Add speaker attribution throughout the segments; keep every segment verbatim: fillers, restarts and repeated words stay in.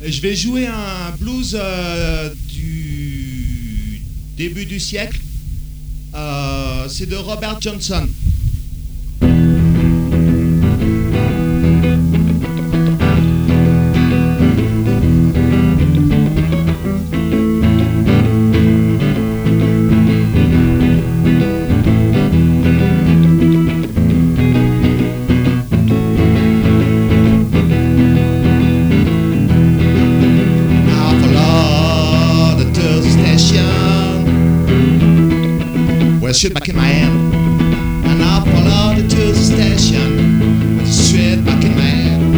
Speaker 1: Je vais jouer un blues euh, du début du siècle. Euh, c'est de Robert Johnson. Shit back in my hand, and I followed it to the station with a straight back in my hand.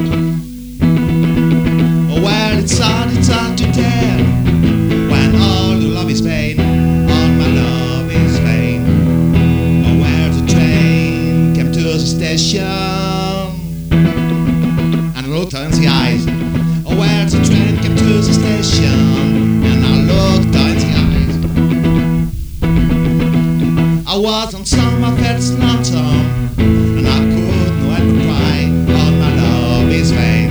Speaker 1: Oh well, it's hard, it's hard to tell when all the love is vain, all my love is vain. Oh well, the train came to the station and I looked in the eyes. Oh well, the train came to the station and I looked in the eyes. I was on some, I felt lonesome, and I could not help but cry. All my love is vain.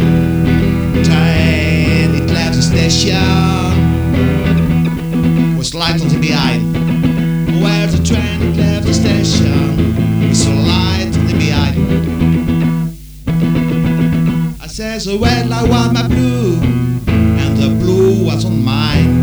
Speaker 1: Train, it left the station, was light on the behind. Where the train, it left the station, was so light on the behind. I says, oh well, I want my blue, and the blue was on mine.